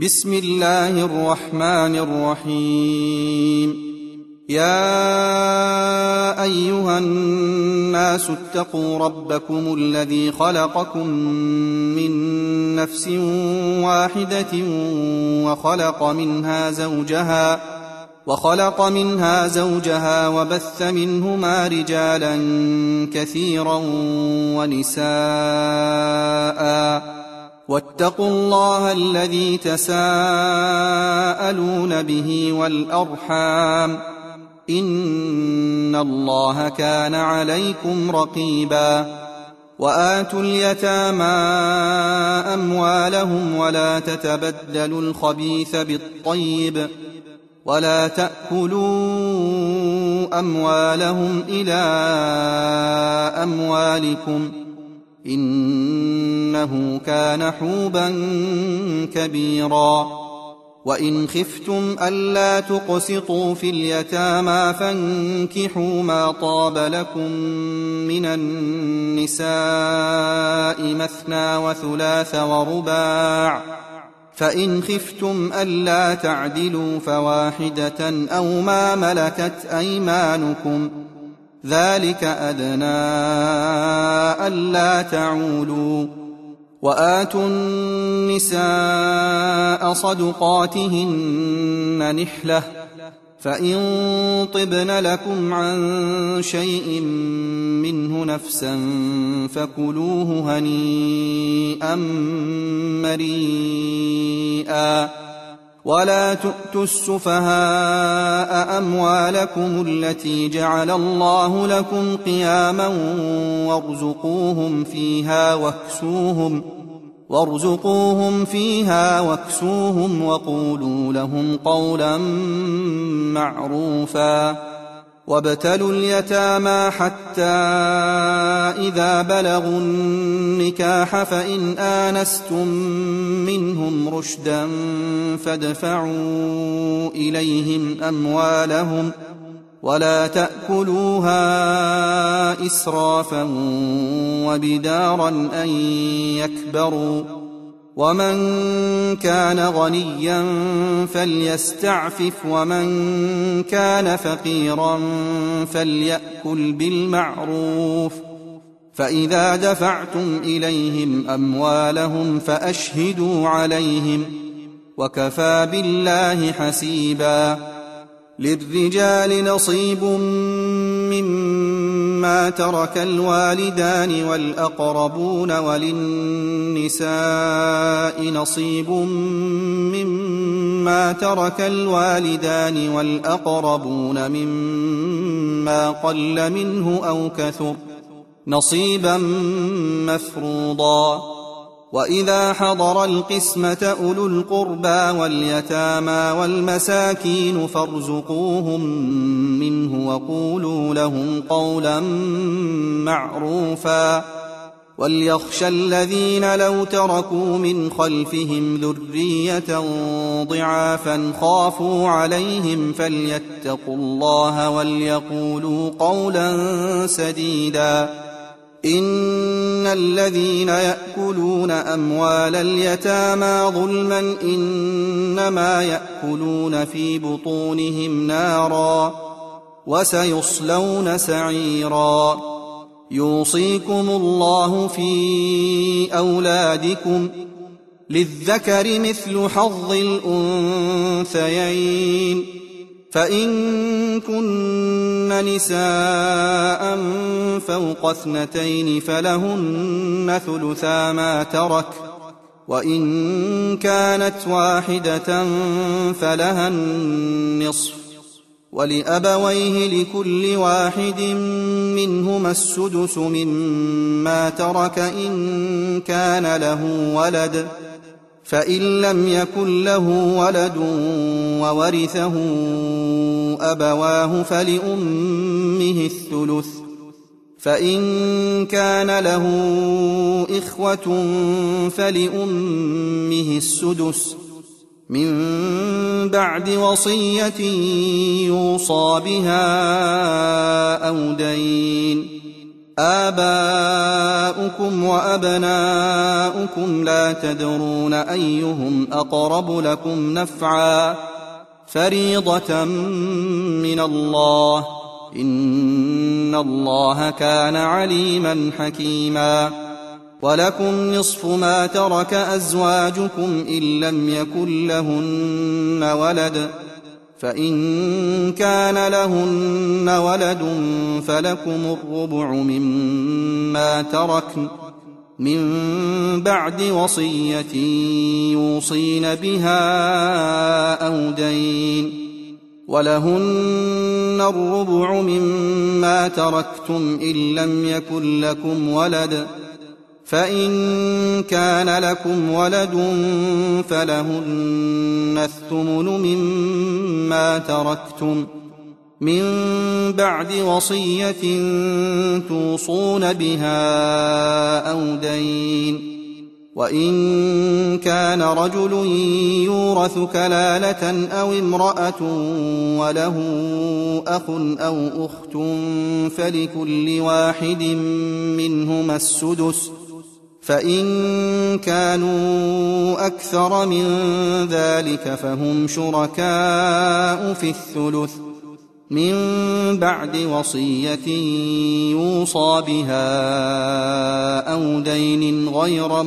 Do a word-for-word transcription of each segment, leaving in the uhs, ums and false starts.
بسم الله الرحمن الرحيم. يا أيها الناس اتقوا ربكم الذي خلقكم من نفس واحدة وخلق منها زوجها وخلق منها زوجها وبث منهما رجالا كثيرا ونساء، واتقوا الله الذي تساءلون به والأرحام، إن الله كان عليكم رقيبا. وآتوا اليتامى أموالهم ولا تتبدلوا الخبيث بالطيب ولا تأكلوا أموالهم إلى أموالكم، إنه كان حوبا كبيرا. وإن خفتم ألا تقسطوا في اليتامى فانكحوا ما طاب لكم من النساء مثنى وثلاث ورباع، فإن خفتم ألا تعدلوا فواحدة أو ما ملكت أيمانكم، ذلك أدنى ألا تعولوا. وآتوا النساء صدقاتهن نحلة، فإن طبن لكم عن شيء منه نفسا فكلوه هنيئا مريئا. ولا تؤتوا السفهاء أموالكم التي جعل الله لكم قياما وارزقوهم فيها واكسوهم وارزقوهم فيها واكسوهم وقولوا لهم قولا معروفا. وابتلوا اليتامى حتى إذا بلغوا النكاح فإن آنستم منهم رشدا فادفعوا إليهم أموالهم ولا تأكلوها إسرافا وبدارا أن يكبروا. ومن كان غنيا فليستعفف ومن كان فقيرا فليأكل بالمعروف. فإذا دفعتم إليهم أموالهم فأشهدوا عليهم، وكفى بالله حسيبا. للرجال نصيب مما ترك الوالدان والأقربون، وللنساء نصيب مما ترك الوالدان والأقربون مما قل منه أو كثر، نصيبا مفروضا. وإذا حضر القسمة أولو القربى واليتامى والمساكين فارزقوهم منه وقولوا لهم قولا معروفا. وليخشى الذين لو تركوا من خلفهم ذرية ضعافا خافوا عليهم فليتقوا الله وليقولوا قولا سديدا. إن الذين يأكلون أموال اليتامى ظلما إنما يأكلون في بطونهم نارا وسيصلون سعيرا. يوصيكم الله في أولادكم، للذكر مثل حظ الأنثيين، فإن كن نساء فوق اثنتين فلهن ثلثا ما ترك، وإن كانت واحدة فلها النصف، ولأبويه لكل واحد منهما السدس مما ترك إن كان له ولد، فإن لم يكن له ولد وورثه أبواه فلأمه الثلث، فإن كان له إخوة فلأمه السدس من بعد وصية يوصى بها أو دين. آباؤكم وأبناؤكم لا تدرون أيهم أقرب لكم نفعا فريضة من الله إن الله كان عليما حكيما ولكم نصف ما ترك أزواجكم إن لم يكن لهن ولد فإن كان لهن ولد فلكم الربع مما تركن من بعد وصية يوصين بها أو دين ولهن الربع مما تركتم إن لم يكن لكم ولد فإن كان لكم ولد فلهن الثمن مما تركتم من بعد وصية توصون بها أو دين وإن كان رجل يورث كلالة أو امرأة وله أخ أو أخت فلكل واحد منهما السدس فإن كانوا أكثر من ذلك فهم شركاء في الثلث من بعد وصية يوصى بها أو دين غير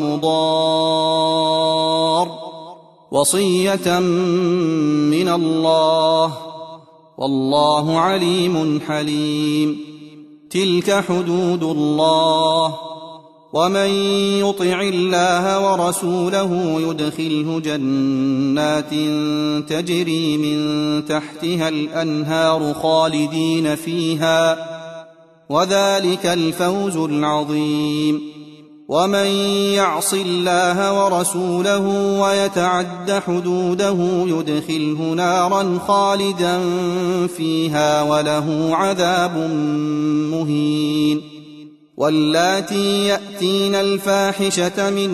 مضار وصية من الله والله عليم حليم تلك حدود الله ومن يطع الله ورسوله يدخله جنات تجري من تحتها الأنهار خالدين فيها وذلك الفوز العظيم ومن يعص الله ورسوله ويتعد حدوده يدخله نارا خالدا فيها وله عذاب مهين واللاتي يأتين الفاحشة من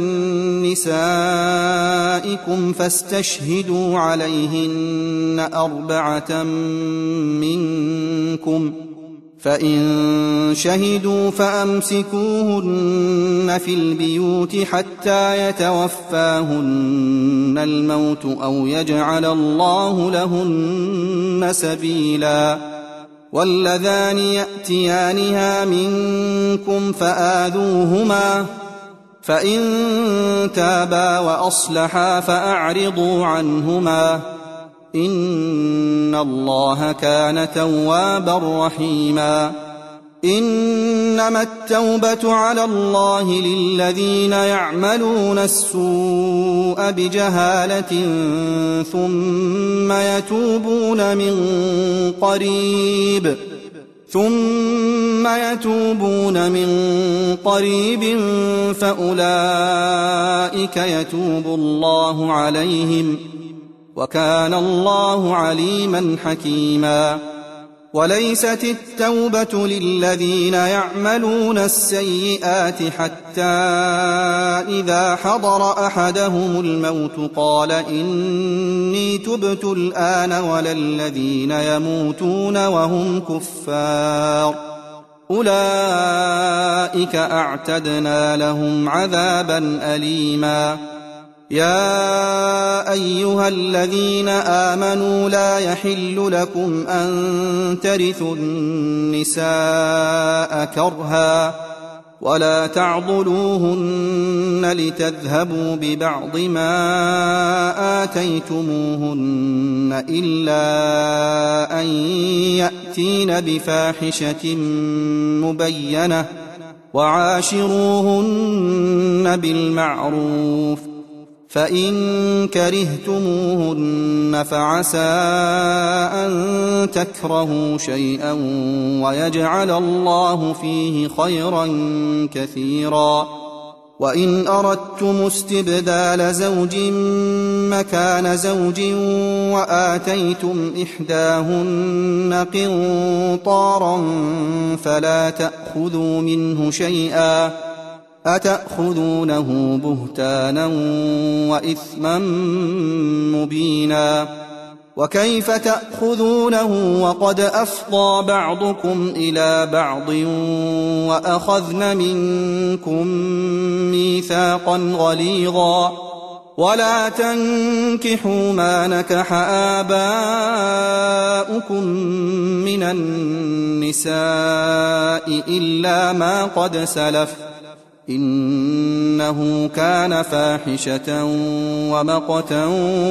نسائكم فاستشهدوا عليهن أربعة منكم فإن شهدوا فأمسكوهن في البيوت حتى يتوفاهن الموت أو يجعل الله لهن سبيلا واللذان يأتيانها منكم فآذوهما فإن تابا وأصلحا فأعرضوا عنهما إن الله كان توابا رحيما إنما التوبة على الله للذين يعملون السوء بجهالة ثم يتوبون من قريب ثم يتوبون من قريب فأولئك يتوب الله عليهم وكان الله عليما حكيما وليست التوبة للذين يعملون السيئات حتى إذا حضر أحدهم الموت قال إني تبت الآن ولا الذين يموتون وهم كفار أولئك أعتدنا لهم عذابا أليما يا أيها الذين آمنوا لا يحل لكم أن ترثوا النساء كرها ولا تعضلوهن لتذهبوا ببعض ما آتيتموهن إلا أن يأتين بفاحشة مبينة وعاشروهن بالمعروف فإن كرهتموهن فعسى أن تكرهوا شيئا ويجعل الله فيه خيرا كثيرا وإن أردتم استبدال زوج مكان زوج وآتيتم إحداهن قنطارا فلا تأخذوا منه شيئا أتأخذونه بهتانا وإثما مبينا وكيف تأخذونه وقد أفضى بعضكم إلى بعض وأخذن منكم ميثاقا غليظا ولا تنكحوا ما نكح آباؤكم من النساء إلا ما قد سلف إنه كان فاحشة ومقتا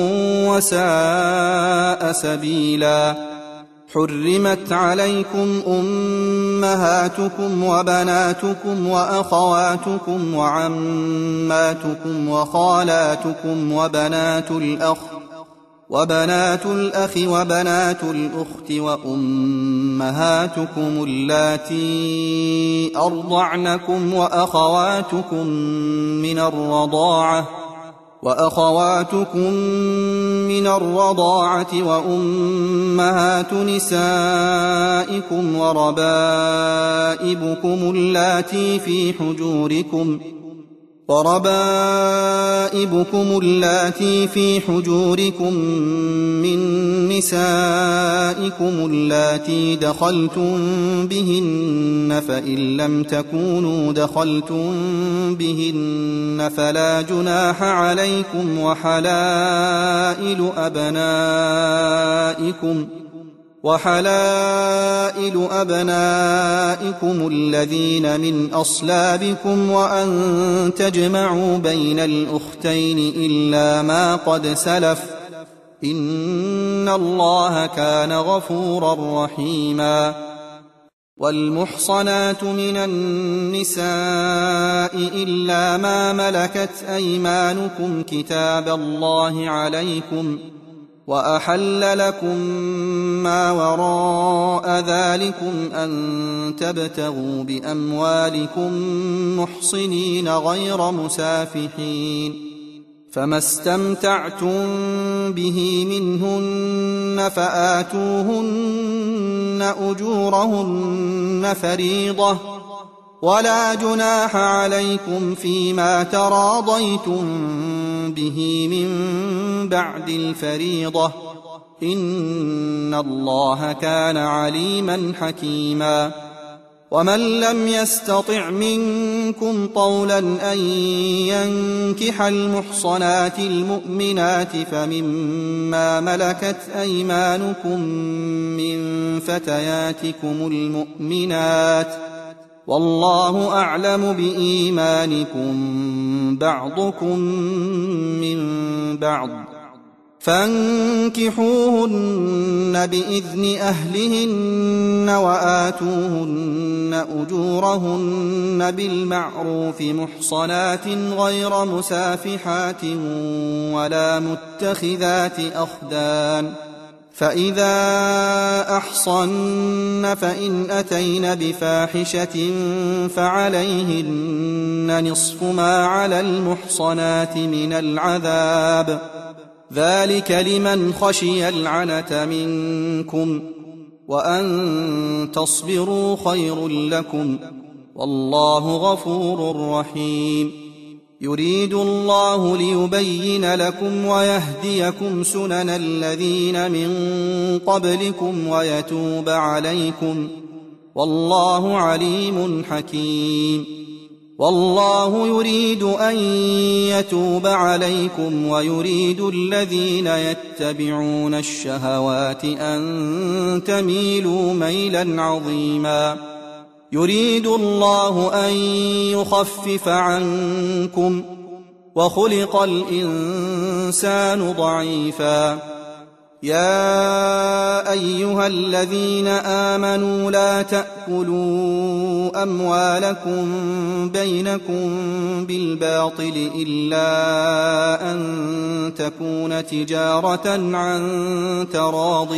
وساء سبيلا حرمت عليكم أمهاتكم وبناتكم وأخواتكم وعماتكم وخالاتكم وبنات الأخ وبنات الأخ وبنات الأخت وأمهاتكم اللاتي أرضعنكم وأخواتكم من الرضاعة وأخواتكم من الرضاعة وأمهات نسائكم وربائبكم اللاتي في حجوركم وربائبكم اللاتي في حجوركم من نسائكم اللاتي دخلتم بهن فإن لم تكونوا دخلتم بهن فلا جناح عليكم وحلائل أبنائكم وحلائل أبنائكم الذين من أصلابكم وأن تجمعوا بين الأختين إلا ما قد سلف إن الله كان غفورا رحيما والمحصنات من النساء إلا ما ملكت أيمانكم كتاب الله عليكم وأحل لكم ما وراء ذلكم أن تبتغوا بأموالكم محصنين غير مسافحين فما استمتعتم به منهن فآتوهن أجورهن فريضة ولا جناح عليكم فيما تراضيتم به من بعد الفريضة إن الله كان عليما حكيما ومن لم يستطع منكم طولا أن ينكح المحصنات المؤمنات فمما ملكت أيمانكم من فتياتكم المؤمنات والله أعلم بإيمانكم بعضكم من بعض فانكحوهن بإذن أهلهن وآتوهن أجورهن بالمعروف محصنات غير مسافحات ولا متخذات أخدان فإذا أحصن فإن أتين بفاحشة فعليهن نصف ما على المحصنات من العذاب ذلك لمن خشي العنة منكم وأن تصبروا خير لكم والله غفور رحيم يريد الله ليبين لكم ويهديكم سنن الذين من قبلكم ويتوب عليكم والله عليم حكيم والله يريد أن يتوب عليكم ويريد الذين يتبعون الشهوات أن تميلوا ميلا عظيما يريد الله أن يخفف عنكم وخلق الإنسان ضعيفا يا أيها الذين آمنوا لا تأكلوا أموالكم بينكم بالباطل إلا أن تكون تجارة عن تراض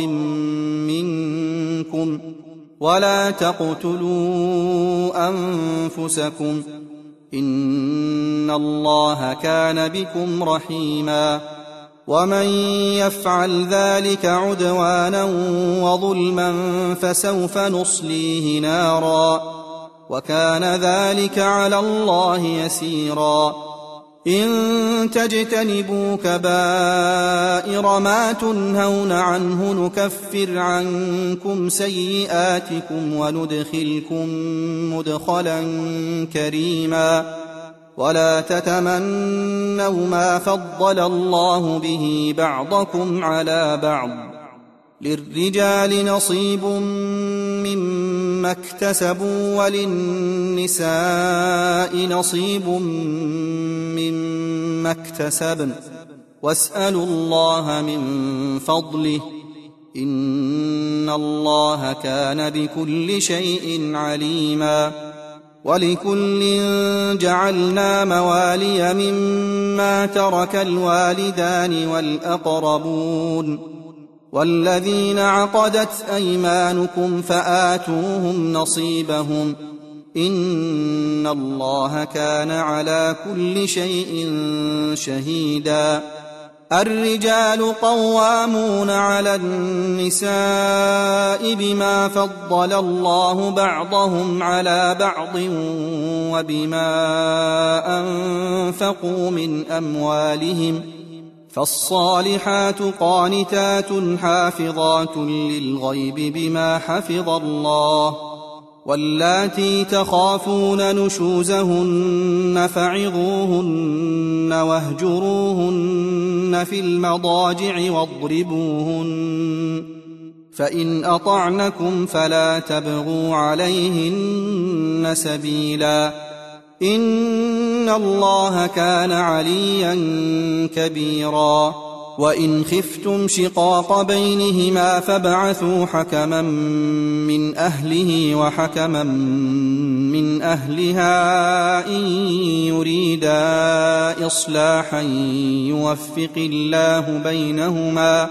منكم ولا تقتلوا أنفسكم إن الله كان بكم رحيما ومن يفعل ذلك عدوانا وظلما فسوف نصليه نارا وكان ذلك على الله يسيرا إن تجتنبوا كبائر ما تنهون عنه نكفر عنكم سيئاتكم وندخلكم مدخلا كريما ولا تتمنوا ما فضل الله به بعضكم على بعض للرجال نصيب مما اكتسبوا وللنساء نصيب مما اكتسبن واسألوا الله من فضله إن الله كان بكل شيء عليما ولكل جعلنا موالي مما ترك الوالدان والأقربون والذين عقدت أيمانكم فآتوهم نصيبهم إن الله كان على كل شيء شهيدا الرجال قوامون على النساء بما فضل الله بعضهم على بعض وبما أنفقوا من أموالهم فالصالحات قانتات حافظات للغيب بما حفظ الله واللاتي تخافون نشوزهن فعظوهن واهجروهن في المضاجع واضربوهن فإن أطعنكم فلا تبغوا عليهن سبيلا إن الله كان عليا كبيرا وإن خفتم شقاق بينهما فابعثوا حكما من أهله وحكما من أهلها إن يريدا إصلاحا يوفق الله بينهما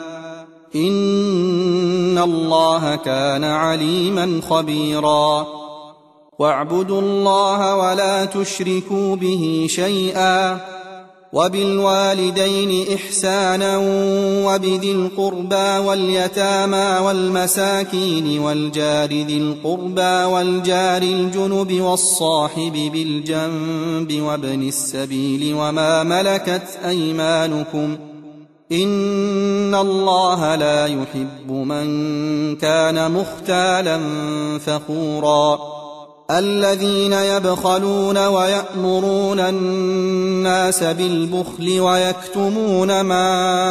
إن الله كان عليما خبيرا واعبدوا الله ولا تشركوا به شيئا وبالوالدين إحسانا وبذي القربى واليتامى والمساكين والجار ذي القربى والجار الجنب والصاحب بالجنب وابن السبيل وما ملكت أيمانكم إن الله لا يحب من كان مختالا فخورا الذين يبخلون ويأمرون الناس بالبخل ويكتمون ما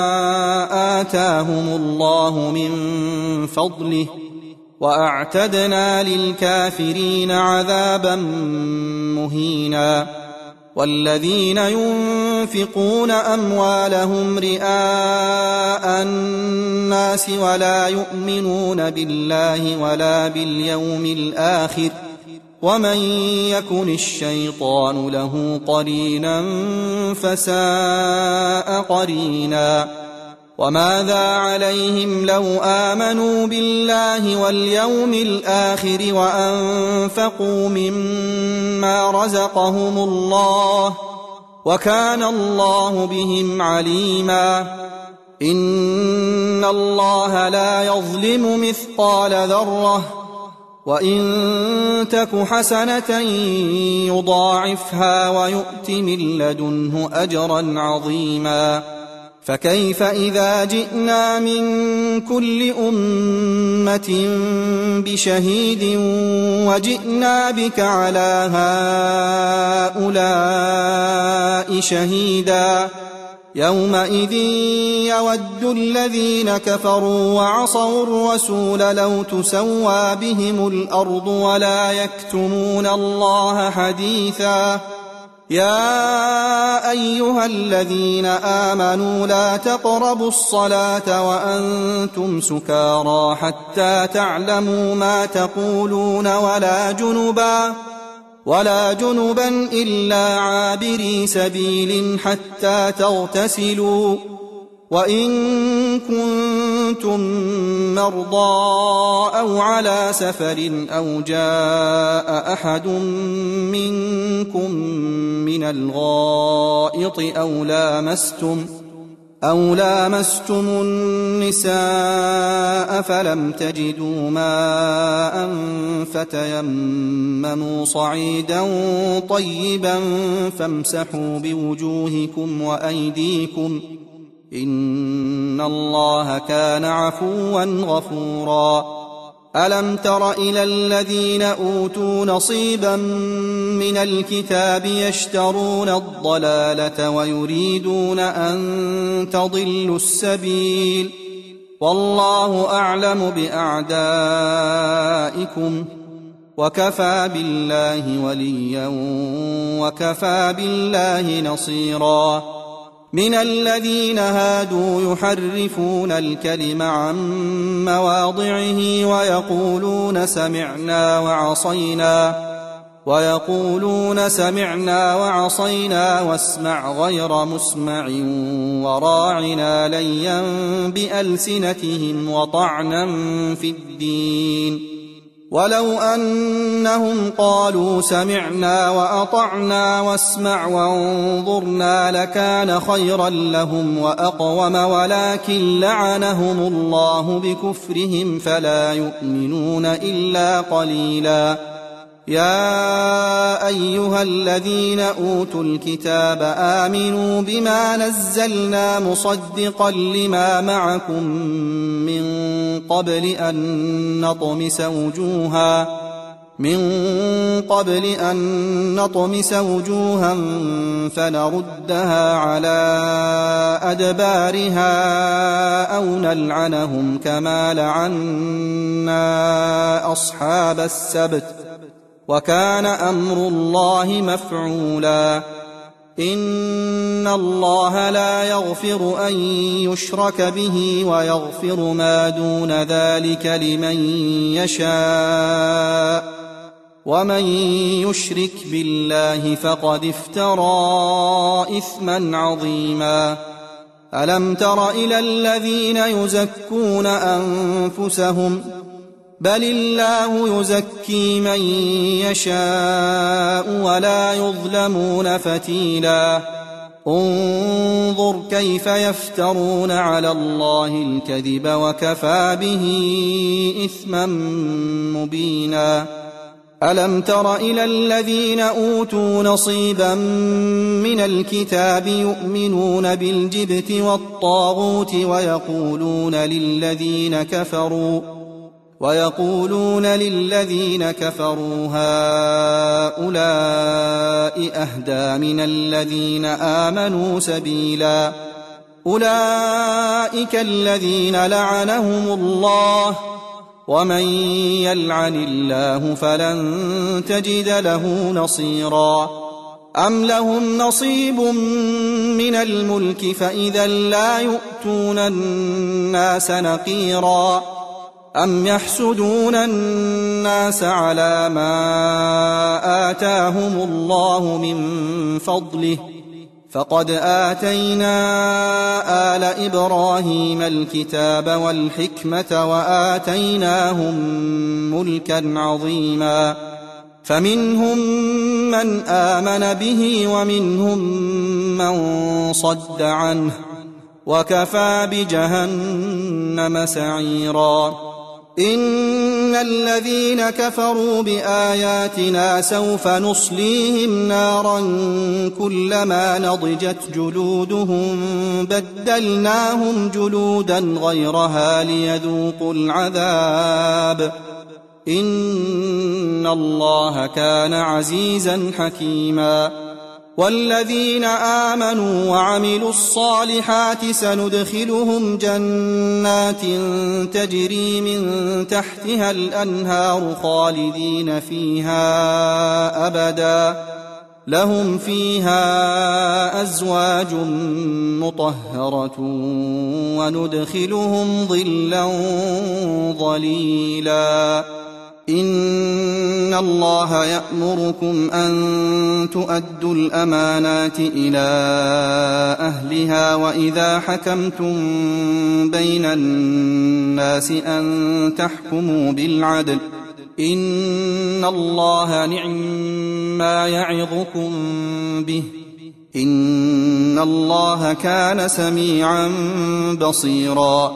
آتاهم الله من فضله وأعتدنا للكافرين عذابا مهينا والذين ينفقون أموالهم رئاء الناس ولا يؤمنون بالله ولا باليوم الآخر ومن يكن الشيطان له قرينا فساء قرينا وماذا عليهم لو آمنوا بالله واليوم الآخر وأنفقوا مما رزقهم الله وكان الله بهم عليما إن الله لا يظلم مثقال ذرة وإن تك حسنة يضاعفها ويؤت من لدنه أجرا عظيما فكيف إذا جئنا من كل أمة بشهيد وجئنا بك على هؤلاء شهيدا يومئذ يود الذين كفروا وعصوا الرسول لو تسوى بهم الأرض ولا يكتمون الله حديثا يا أيها الذين آمنوا لا تقربوا الصلاة وأنتم سكارى حتى تعلموا ما تقولون ولا جنبا ولا جنبا إلا عابري سبيل حتى تغتسلوا وإن كنتم مرضى أو على سفر أو جاء أحد منكم من الغائط أو لامستم أو لامستم النساء فلم تجدوا ماء فتيمموا صعيدا طيبا فامسحوا بوجوهكم وأيديكم إن الله كان عفوا غفورا. ألم تر إلى الذين أوتوا نصيبا من الكتاب يشترون الضلالة ويريدون أن تضلوا السبيل والله أعلم بأعدائكم وكفى بالله وليا وكفى بالله نصيرا. من الذين هادوا يحرفون الكلم عن مواضعه ويقولون سمعنا وعصينا ويقولون سمعنا وعصينا واسمع غير مسمع وراعنا ليا بألسنتهم وطعنا في الدين ولو أنهم قالوا سمعنا وأطعنا واسمع وانظرنا لكان خيرا لهم وأقوم ولكن لعنهم الله بكفرهم فلا يؤمنون إلا قليلا. يا أيها الذين أوتوا الكتاب آمنوا بما نزلنا مصدقا لما معكم من قبل أن نطمس وجوها من قبل أن نطمس وجوها فنردها على أدبارها أو نلعنهم كما لعنا أصحاب السبت وكان أمر الله مفعولا. إن الله لا يغفر أن يشرك به ويغفر ما دون ذلك لمن يشاء ومن يشرك بالله فقد افترى إثما عظيما. ألم تر إلى الذين يزكون أنفسهم بل الله يزكي من يشاء ولا يظلمون فتيلا. انظر كيف يفترون على الله الكذب وكفى به إثما مبينا. ألم تر إلى الذين أوتوا نصيبا من الكتاب يؤمنون بالجبت والطاغوت ويقولون للذين كفروا ويقولون للذين كفروا هؤلاء أهدى من الذين آمنوا سبيلا. أولئك الذين لعنهم الله ومن يلعن الله فلن تجد له نصيرا. أم لهم نصيب من الملك فإذا لا يؤتون الناس نقيرا. أم يحسدون الناس على ما آتاهم الله من فضله فقد آتينا آل إبراهيم الكتاب والحكمة وآتيناهم ملكا عظيما. فمنهم من آمن به ومنهم من صد عنه وكفى بجهنم سعيرا. إن الذين كفروا بآياتنا سوف نصليهم نارا كلما نضجت جلودهم بدلناهم جلودا غيرها ليذوقوا العذاب إن الله كان عزيزا حكيما. والذين آمنوا وعملوا الصالحات سندخلهم جنات تجري من تحتها الأنهار خالدين فيها أبدا لهم فيها أزواج مطهرة وندخلهم ظلا ظليلا. إن الله يأمركم أن تؤدوا الأمانات إلى أهلها وإذا حكمتم بين الناس أن تحكموا بالعدل إن الله نعم ما يعظكم به إن الله كان سميعا بصيرا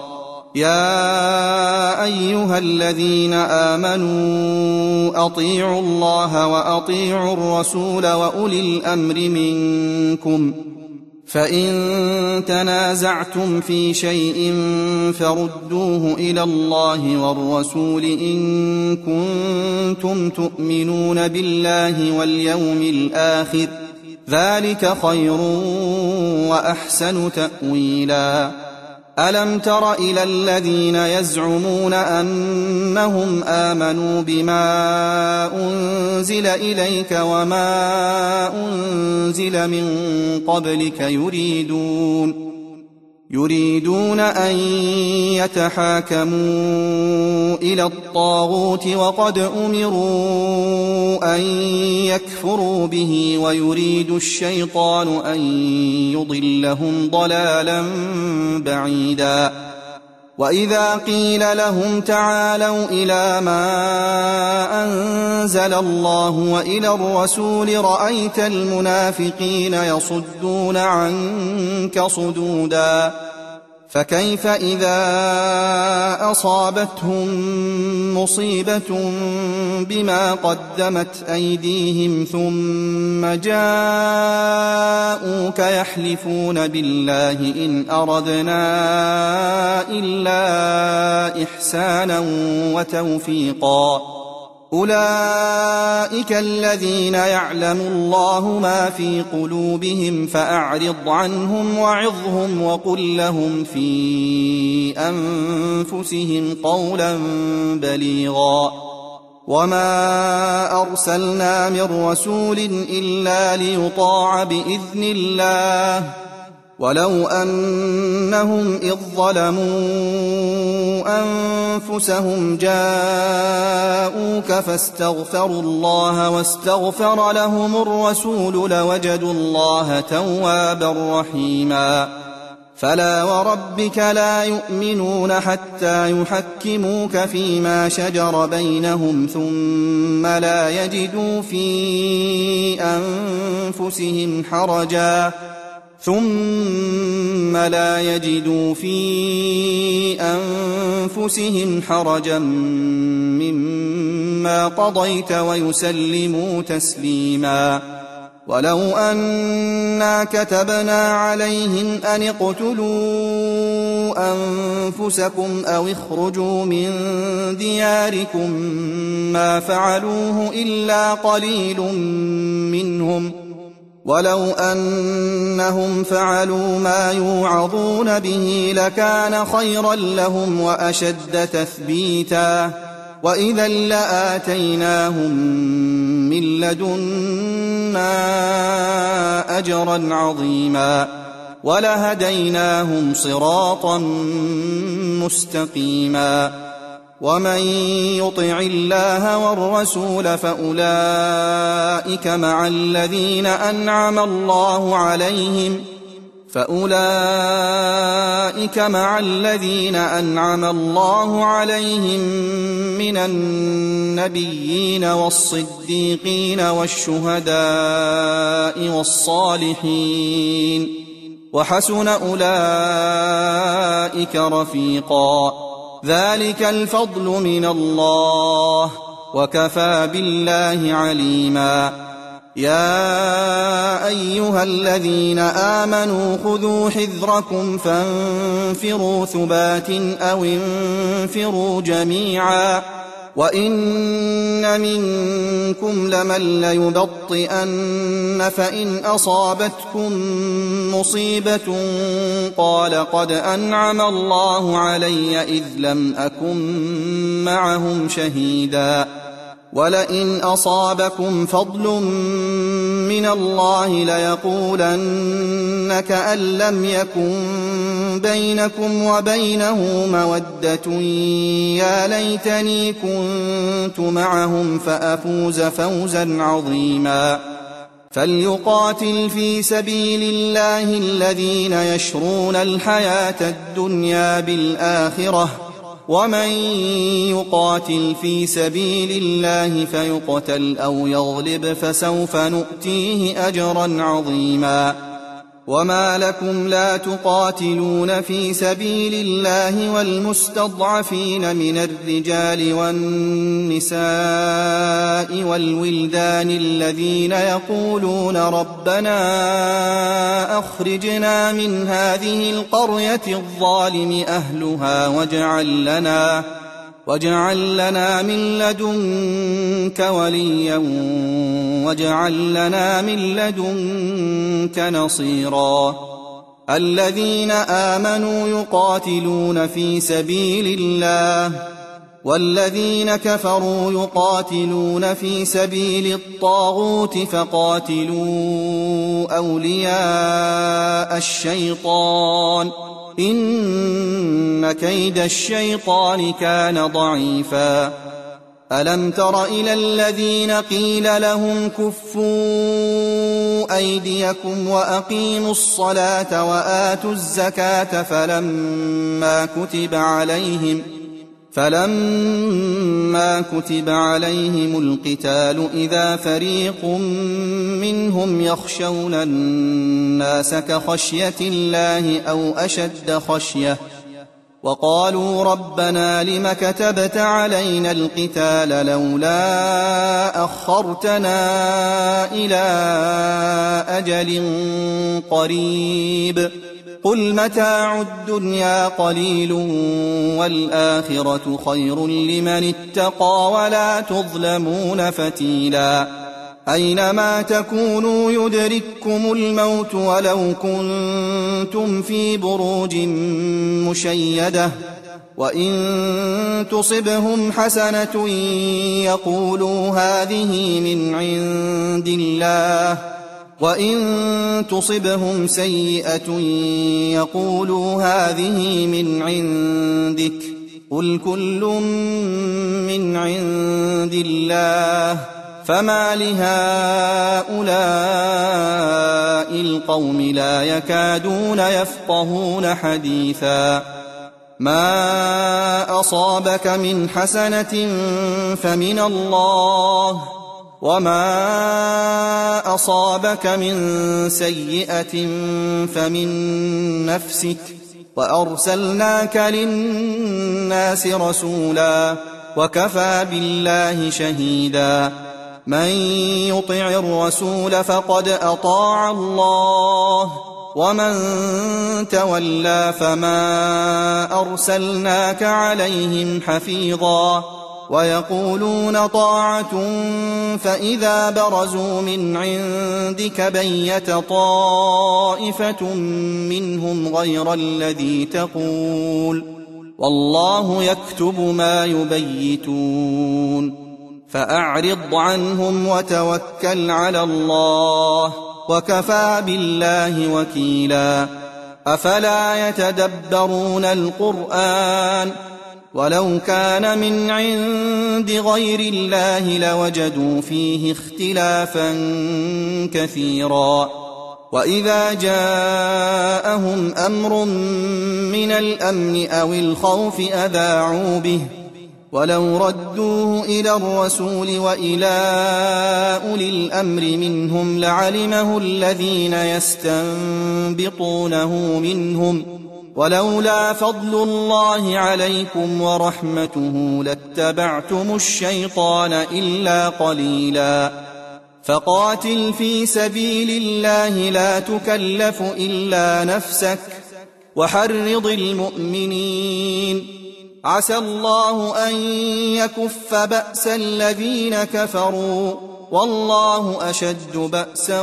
يا أيها الذين آمنوا أطيعوا الله وأطيعوا الرسول وأولي الأمر منكم فإن تنازعتم في شيء فردوه إلى الله والرسول إن كنتم تؤمنون بالله واليوم الآخر ذلك خير وأحسن تأويلا ألم تر إلى الذين يزعمون أنهم آمنوا بما أنزل إليك وما أنزل من قبلك يريدون يريدون أن يتحاكموا إلى الطاغوت وقد أمروا أن يكفروا به ويريد الشيطان أن يضلهم ضلالا بعيدا وإذا قيل لهم تعالوا إلى ما أنزل الله وإلى الرسول رأيت المنافقين يصدون عنك صدودا فكيف إذا أصابتهم مصيبة بما قدمت أيديهم ثم جاءوك يحلفون بالله إن أردنا إلا إحسانا وتوفيقا أولئك الذين يعلم الله ما في قلوبهم فأعرض عنهم وعظهم وقل لهم في أنفسهم قولا بليغا وما أرسلنا من رسول إلا ليطاع بإذن الله ولو أنهم إذ ظلموا أنفسهم جاءوك فاستغفروا الله واستغفر لهم الرسول لوجدوا الله توابا رحيما فلا وربك لا يؤمنون حتى يحكموك فيما شجر بينهم ثم لا يجدوا في أنفسهم حرجا ثم لا يجدوا في أنفسهم حرجا مما قضيت ويسلموا تسليما ولو أنا كتبنا عليهم أن اقتلوا أنفسكم أو اخرجوا من دياركم ما فعلوه إلا قليل منهم ولو أنهم فعلوا ما يوعظون به لكان خيرا لهم وأشد تثبيتا وإذا لآتيناهم من لدنا أجرا عظيما ولهديناهم صراطا مستقيما ومن يطع الله والرسول فأولئك مع الذين أنعم الله عليهم فأولئك مع الذين أنعم الله عليهم من النبيين والصديقين والشهداء والصالحين وحسن أولئك رفيقا ذلك الفضل من الله وكفى بالله عليما يا أيها الذين آمنوا خذوا حذركم فانفروا ثبات أو انفروا جميعا وإن منكم لمن ليبطئن فإن أصابتكم مصيبة قال قد أنعم الله علي إذ لم أكن معهم شهيدا ولئن أصابكم فضل من الله ليقولن كأن لم يكن بينكم وبينه مودة يا ليتني كنت معهم فأفوز فوزا عظيما فليقاتل في سبيل الله الذين يشرون الحياة الدنيا بالآخرة ومن يقاتل في سبيل الله فيقتل أو يغلب فسوف نؤتيه أجرا عظيما. وما لكم لا تقاتلون في سبيل الله والمستضعفين من الرجال والنساء والولدان الذين يقولون ربنا أخرجنا من هذه القرية الظالم أهلها واجعل لنا واجعل لنا من لدنك وليا واجعل لنا من لدنك نصيرا. الذين آمنوا يقاتلون في سبيل الله والذين كفروا يقاتلون في سبيل الطاغوت فقاتلوا أولياء الشيطان إن كيد الشيطان كان ضعيفا. ألم تر إلى الذين قيل لهم كفوا أيديكم وأقيموا الصلاة وآتوا الزكاة فلما كتب عليهم فلما كتب عليهم القتال إذا فريق منهم يخشون الناس كخشية الله أو أشد خشية وقالوا ربنا لم كتبت علينا القتال لولا أخرتنا إلى أجل قريب قل متاع الدنيا قليل والآخرة خير لمن اتقى ولا تظلمون فتيلا. أينما تكونوا يدرككم الموت ولو كنتم في بروج مشيدة وإن تصبهم حسنة يقولوا هذه من عند الله وإن تصبهم سيئة يقولوا هذه من عندك قل كل من عند الله فما لهؤلاء القوم لا يكادون يفقهون حديثا. ما أصابك من حسنة فمن الله وما أصابك من سيئة فمن نفسك وأرسلناك للناس رسولا وكفى بالله شهيدا. من يطع الرسول فقد أطاع الله ومن تولى فما أرسلناك عليهم حفيظا. ويقولون طاعة فإذا برزوا من عندك بيت طائفة منهم غير الذي تقول والله يكتب ما يبيتون. فأعرض عنهم وتوكل على الله وكفى بالله وكيلا. أفلا يتدبرون القرآن ولو كان من عند غير الله لوجدوا فيه اختلافا كثيرا. وإذا جاءهم أمر من الأمن أو الخوف أذاعوا به ولو ردوه إلى الرسول وإلى أولي الأمر منهم لعلمه الذين يستنبطونه منهم ولولا فضل الله عليكم ورحمته لاتبعتم الشيطان إلا قليلا. فقاتل في سبيل الله لا تكلف إلا نفسك وحرض المؤمنين عسى الله أن يكف بأس الذين كفروا والله أشد بأسا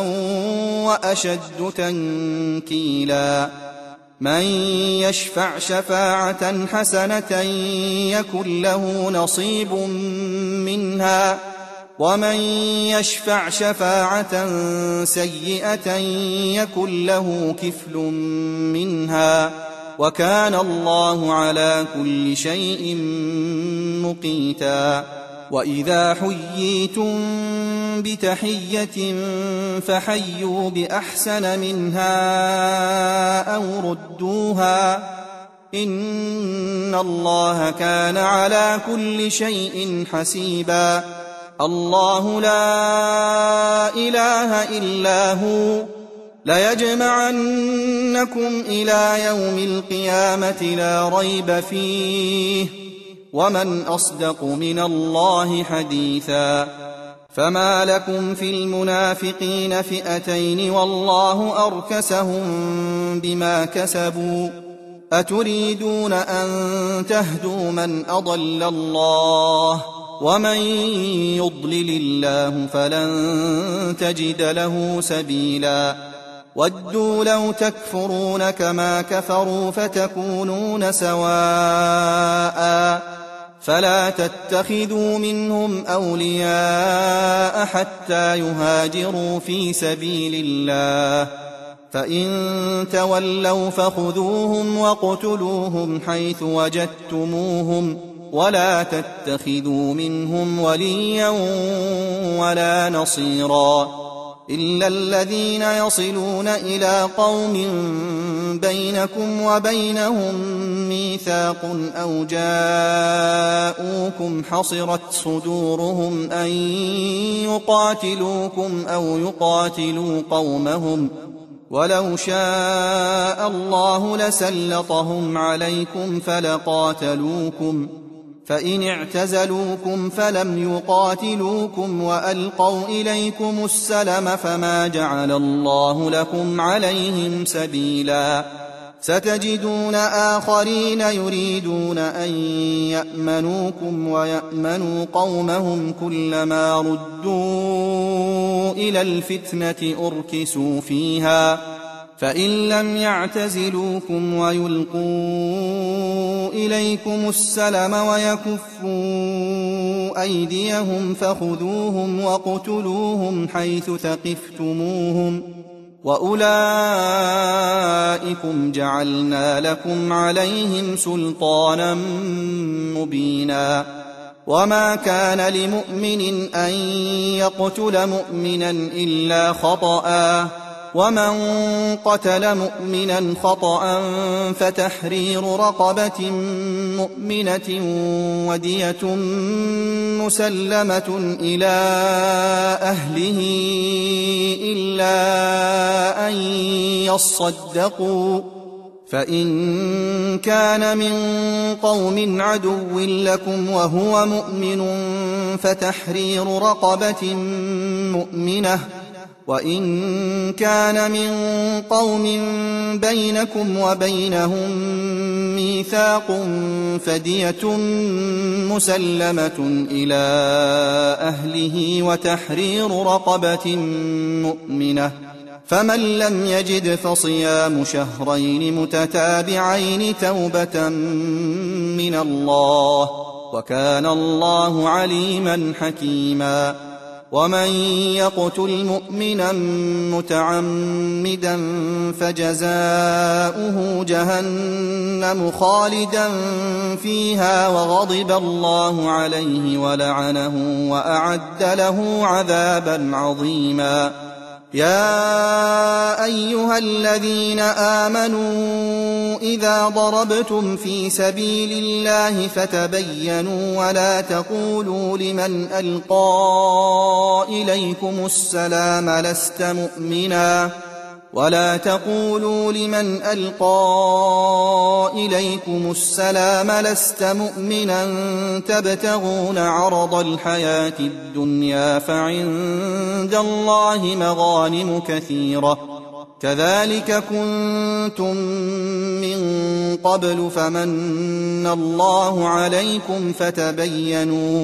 وأشد تنكيلا. من يشفع شفاعة حسنة يكن له نصيب منها ومن يشفع شفاعة سيئة يكن له كفل منها وكان الله على كل شيء مقيتا. وإذا حييتم بتحية فحيوا بأحسن منها أو ردوها إن الله كان على كل شيء حسيبا. الله لا إله إلا هو ليجمعنكم إلى يوم القيامة لا ريب فيه ومن أصدق من الله حديثا. فما لكم في المنافقين فئتين والله أركسهم بما كسبوا أتريدون أن تهدوا من أضل الله ومن يضلل الله فلن تجد له سبيلا. ودوا لو تكفرون كما كفروا فتكونون سواء فلا تتخذوا منهم أولياء حتى يهاجروا في سبيل الله فإن تولوا فخذوهم واقتلوهم حيث وجدتموهم ولا تتخذوا منهم وليا ولا نصيرا إلا الذين يصلون إلى قوم بينكم وبينهم ميثاق أو جاءوكم حصرت صدورهم أن يقاتلوكم أو يقاتلوا قومهم ولو شاء الله لسلطهم عليكم فلقاتلوكم فإن اعتزلوكم فلم يقاتلوكم وألقوا إليكم السلم فما جعل الله لكم عليهم سبيلا. ستجدون آخرين يريدون أن يأمنوكم ويأمنوا قومهم كلما ردوا إلى الفتنة أركسوا فيها فإن لم يعتزلوكم ويلقوا إليكم السلم ويكفوا أيديهم فخذوهم واقتلوهم حيث ثقفتموهم وأولئكم جعلنا لكم عليهم سلطانا مبينا. وما كان لمؤمن أن يقتل مؤمنا إلا خطأ ومن قتل مؤمنا خطأ فتحرير رقبة مؤمنة ودية مسلمة إلى أهله إلا أن يصدقوا فإن كان من قوم عدو لكم وهو مؤمن فتحرير رقبة مؤمنة وإن كان من قوم بينكم وبينهم ميثاق فدية مسلمة إلى أهله وتحرير رقبة مؤمنة فمن لم يجد فصيام شهرين متتابعين توبة من الله وكان الله عليما حكيما. ومن يقتل مؤمنا متعمدا فجزاؤه جهنم خالدا فيها وغضب الله عليه ولعنه وأعد له عذابا عظيما. يا أيها الذين آمنوا إذا ضربتم في سبيل الله فتبينوا ولا تقولوا لمن ألقى إليكم السلام لست مؤمنا ولا تقولوا لمن ألقى إليكم السلام لست مؤمنا تبتغون عرض الحياة الدنيا فعند الله مغانم كثيرة كذلك كنتم من قبل فمن الله عليكم فتبينوا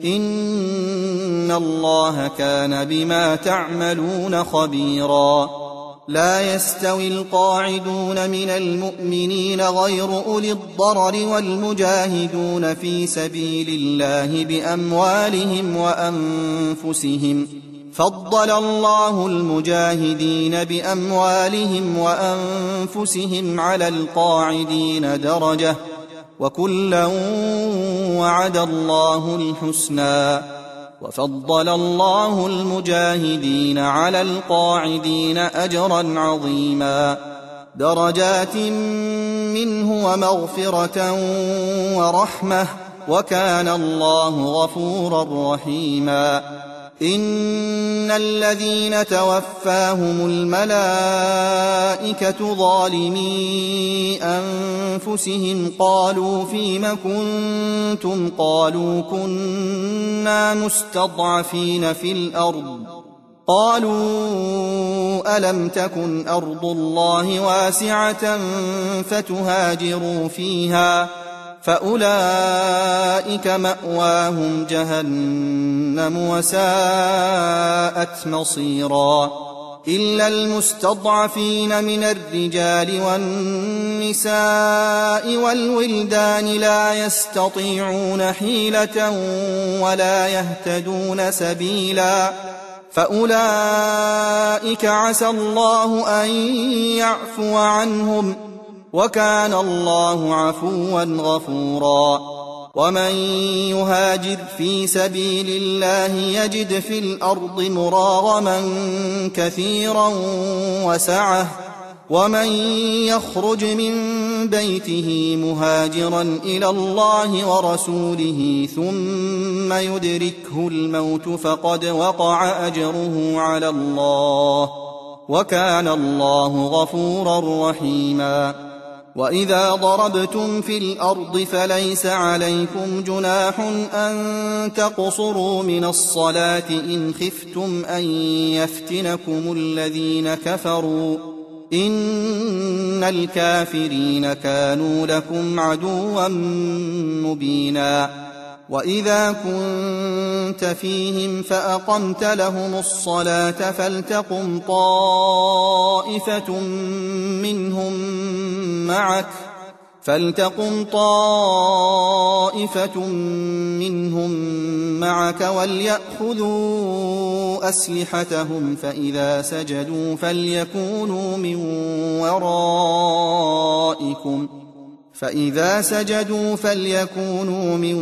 إن الله كان بما تعملون خبيرا. لا يستوي القاعدون من المؤمنين غير أولي الضرر والمجاهدون في سبيل الله بأموالهم وأنفسهم فضل الله المجاهدين بأموالهم وأنفسهم على القاعدين درجة وكلا وعد الله الحسنى وفضل الله المجاهدين على القاعدين أجرا عظيما. درجات منه ومغفرة ورحمة وكان الله غفورا رحيما إن الذين توفاهم الملائكة ظالمي أنفسهم قالوا فيم كنتم قالوا كنا مستضعفين في الأرض قالوا ألم تكن أرض الله واسعة فتهاجروا فيها فأولئك مأواهم جهنم وساءت مصيرا إلا المستضعفين من الرجال والنساء والولدان لا يستطيعون حيلة ولا يهتدون سبيلا فأولئك عسى الله أن يعفو عنهم وكان الله عفوا غفورا ومن يهاجر في سبيل الله يجد في الأرض مراغما كثيرا وسعة ومن يخرج من بيته مهاجرا إلى الله ورسوله ثم يدركه الموت فقد وقع أجره على الله وكان الله غفورا رحيما وإذا ضربتم في الأرض فليس عليكم جناح أن تقصروا من الصلاة إن خفتم أن يفتنكم الذين كفروا إن الكافرين كانوا لكم عدوا مبينا وإذا كنت فيهم فأقمت لهم الصلاة فلتقم طائفة منهم معك فلتقم طائفة منهم معك وليأخذوا أسلحتهم فإذا سجدوا فليكونوا من ورائكم فإذا سجدوا فليكونوا من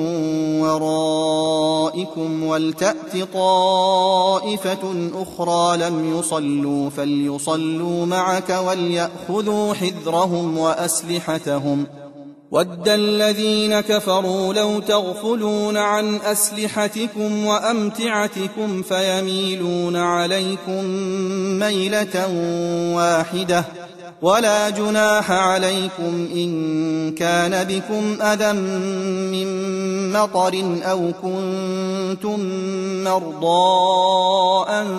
ورائكم ولتأت طائفة أخرى لم يصلوا فليصلوا معك وليأخذوا حذرهم وأسلحتهم ود الذين كفروا لو تغفلون عن أسلحتكم وأمتعتكم فيميلون عليكم ميلة واحدة ولا جناح عليكم إن كان بكم أذى من مطر أو كنتم مرضى أن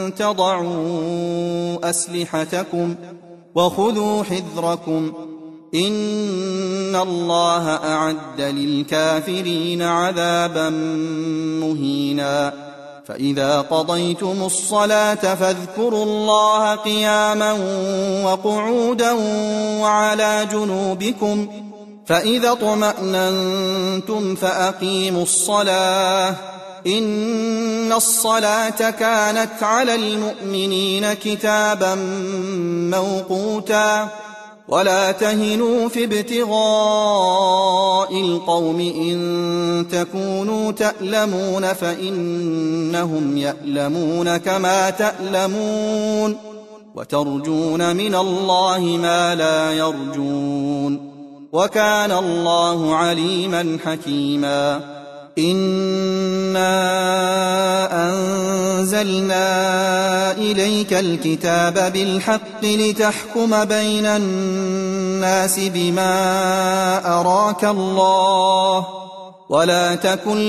تضعوا أسلحتكم وخذوا حذركم إن الله أعد للكافرين عذابا مهينا فإذا قضيتم الصلاة فاذكروا الله قياما وقعودا وعلى جنوبكم فإذا اطمأننتم فأقيموا الصلاة إن الصلاة كانت على المؤمنين كتابا موقوتا ولا تهنوا في ابتغاء القوم إن تكونوا تألمون فإنهم يألمون كما تألمون وترجون من الله ما لا يرجون وكان الله عليما حكيما إنا أنزلنا إليك الكتاب بالحق لتحكم بين الناس بما أراك الله ولا تكن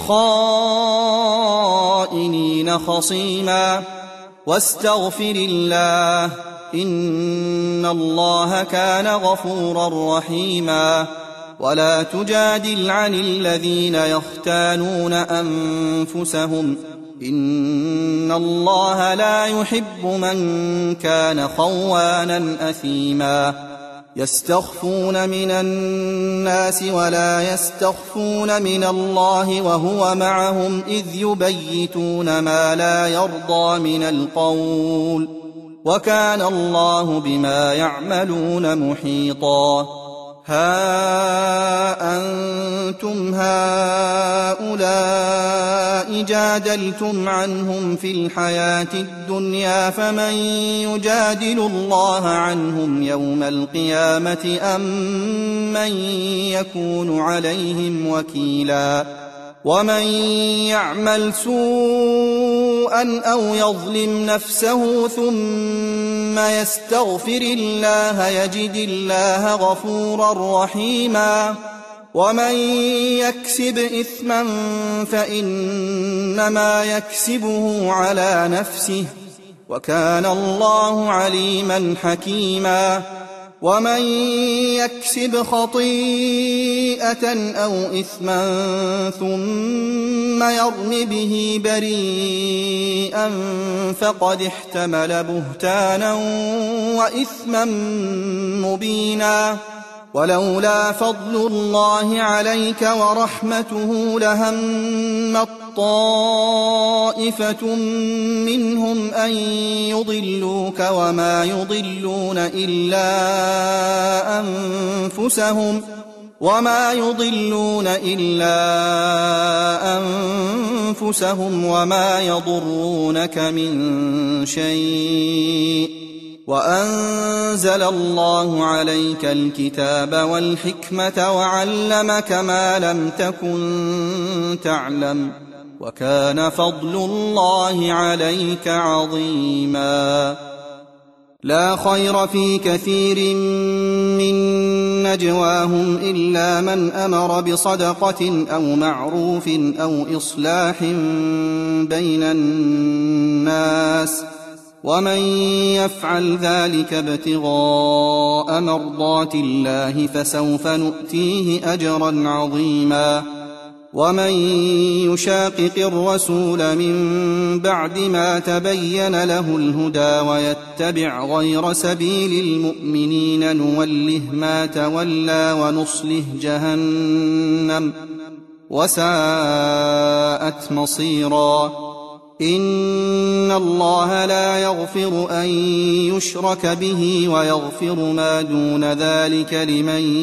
للخائنين خصيما واستغفر الله إن الله كان غفورا رحيما ولا تجادل عن الذين يختانون أنفسهم إن الله لا يحب من كان خوانا أثيما يستخفون من الناس ولا يستخفون من الله وهو معهم إذ يبيتون ما لا يرضى من القول وكان الله بما يعملون محيطا ها أنتم هؤلاء جادلتم عنهم في الحياة الدنيا فمن يجادل الله عنهم يوم القيامة أم من يكون عليهم وكيلا ومن يعمل سوءا أو يظلم نفسه ثم يستغفر الله يجد الله غفورا رحيما ومن يكسب إثما فإنما يكسبه على نفسه وكان الله عليما حكيما ومن يكسب خطيئة أو إثما ثم يرم به بريئا فقد احتمل بهتانا وإثما مبينا ولولا فضل الله عليك ورحمته لهمت طائفة منهم أن يضلوك وما يضلون إلا أنفسهم وما يضلون إلا أنفسهم وما يضرونك من شيء وأنزل الله عليك الكتاب والحكمة وعلمك ما لم تكن تعلم وكان فضل الله عليك عظيما لا خير في كثير من نجواهم إلا من أمر بصدقة أو معروف أو إصلاح بين الناس ومن يفعل ذلك ابتغاء مرضات الله فسوف نؤتيه أجرا عظيما ومن يشاقق الرسول من بعد ما تبين له الهدى ويتبع غير سبيل المؤمنين نوله ما تولى ونصله جهنم وساءت مصيرا إن الله لا يغفر أن يشرك به ويغفر ما دون ذلك لمن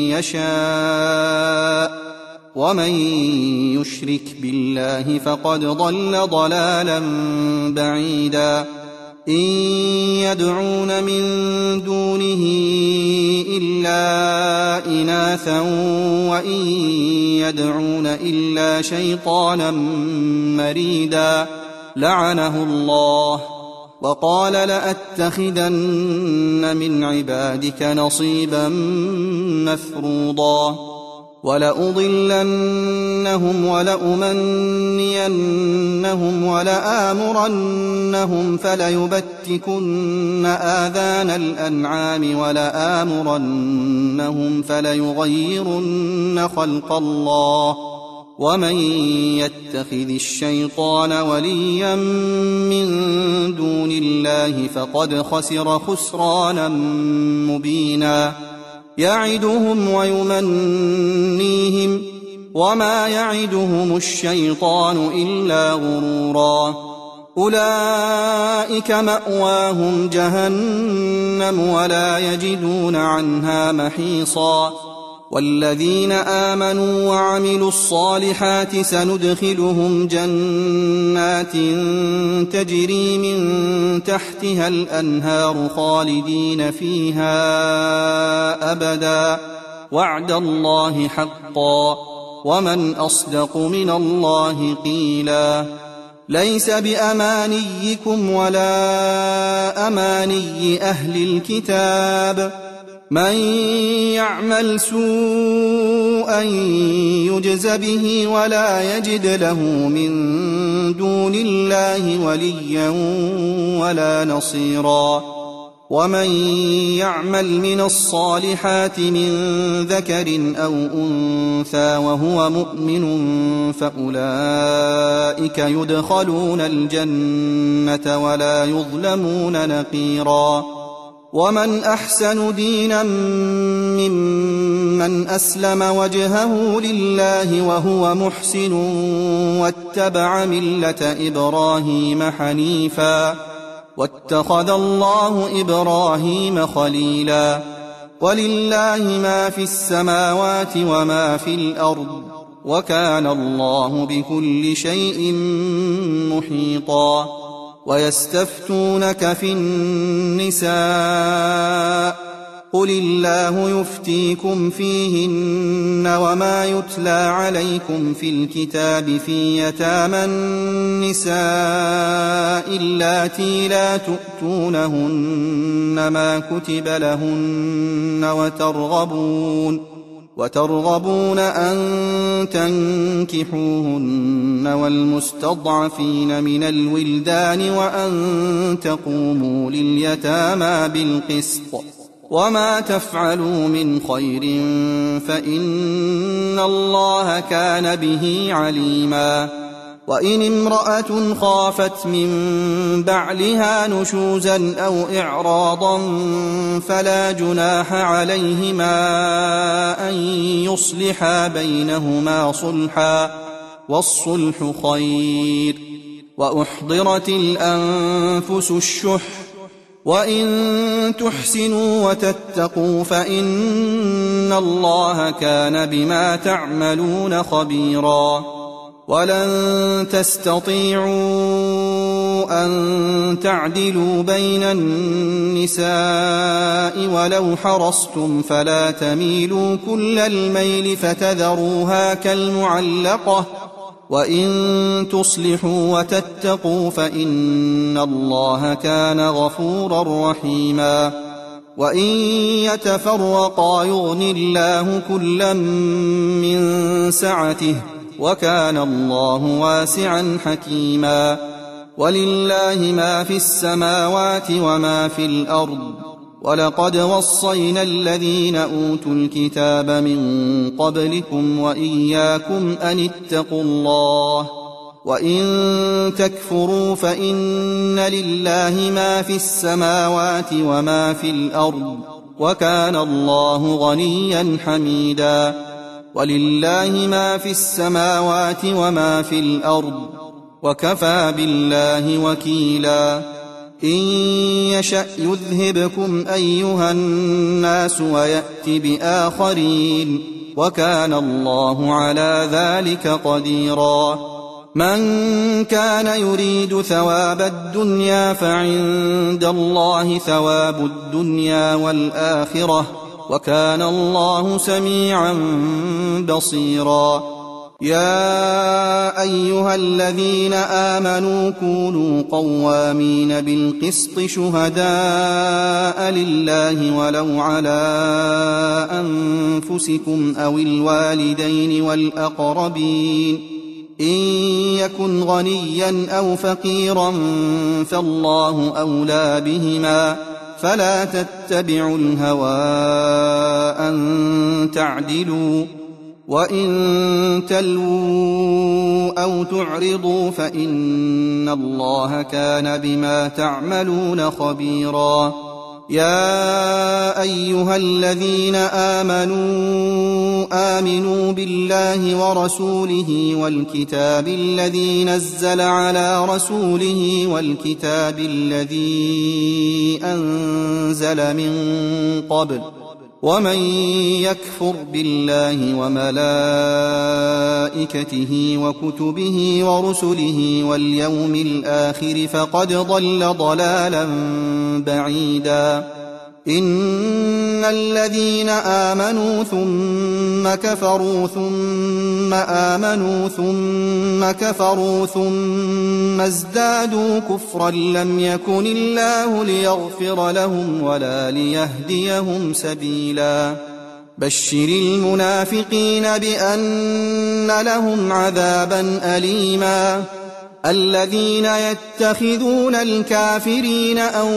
يشاء ومن يشرك بالله فقد ضل ضلالا بعيدا إن يدعون من دونه إلا إناثا وإن يدعون إلا شيطانا مريدا لعنه الله وقال لأتخذن من عبادك نصيبا مفروضا ولأضلنهم ولأمنينهم ولآمرنهم فليبتكن آذان الأنعام ولآمرنهم فليغيرن خلق الله ومن يتخذ الشيطان وليا من دون الله فقد خسر خسرانا مبينا يعدهم ويمنيهم وما يعدهم الشيطان إلا غرورا أولئك مأواهم جهنم ولا يجدون عنها محيصا والذين آمنوا وعملوا الصالحات سندخلهم جنات تجري من تحتها الأنهار خالدين فيها أبدا وعد الله حقا ومن أصدق من الله قيلا ليس بأمانيكم ولا أماني أهل الكتاب من يعمل سوءا يجز به ولا يجد له من دون الله وليا ولا نصيرا ومن يعمل من الصالحات من ذكر أو أنثى وهو مؤمن فأولئك يدخلون الجنة ولا يظلمون نقيرا ومن أحسن دينا ممن أسلم وجهه لله وهو محسن واتبع ملة إبراهيم حنيفا واتخذ الله إبراهيم خليلا ولله ما في السماوات وما في الأرض وكان الله بكل شيء محيطا ويستفتونك في النساء قل الله يفتيكم فيهن وما يتلى عليكم في الكتاب في يتامى النساء اللاتي لا تؤتونهن ما كتب لهن وترغبون وترغبون أن تنكحوهن والمستضعفين من الولدان وأن تقوموا لليتامى بالقسط وما تفعلوا من خير فإن الله كان به عليما وإن امرأة خافت من بعلها نشوزا أو إعراضا فلا جناح عليهما أن يصلحا بينهما صلحا والصلح خير وأحضرت الأنفس الشح وإن تحسنوا وتتقوا فإن الله كان بما تعملون خبيرا ولن تستطيعوا أن تعدلوا بين النساء ولو حرصتم فلا تميلوا كل الميل فتذروها كالمعلقة وإن تصلحوا وتتقوا فإن الله كان غفورا رحيما وإن يتفرقا يغن الله كلا من سعته وكان الله واسعا حكيما ولله ما في السماوات وما في الأرض ولقد وصينا الذين أوتوا الكتاب من قبلكم وإياكم أن اتقوا الله وإن تكفروا فإن لله ما في السماوات وما في الأرض وكان الله غنيا حميدا ولله ما في السماوات وما في الأرض وكفى بالله وكيلا إن يشأ يذهبكم أيها الناس ويأت بآخرين وكان الله على ذلك قديرا من كان يريد ثواب الدنيا فعند الله ثواب الدنيا والآخرة وكان الله سميعا بصيرا يا أيها الذين آمنوا كونوا قوامين بالقسط شهداء لله ولو على أنفسكم أو الوالدين والأقربين إن يكن غنيا أو فقيرا فالله أولى بهما فلا تتبعوا الهوى أن تعدلوا وإن تلووا أو تعرضوا فإن الله كان بما تعملون خبيرا يا أيها الذين آمنوا آمنوا بالله ورسوله والكتاب الذي نزل على رسوله والكتاب الذي أنزل من قبل ومن يكفر بالله وملائكته وكتبه ورسله واليوم الآخر فقد ضل ضلالا بعيدا إن الذين آمنوا ثم كفروا ثم آمنوا ثم كفروا ثم ازدادوا كفرا لم يكن الله ليغفر لهم ولا ليهديهم سبيلا بشر المنافقين بأن لهم عذابا أليما الذين يتخذون الكافرين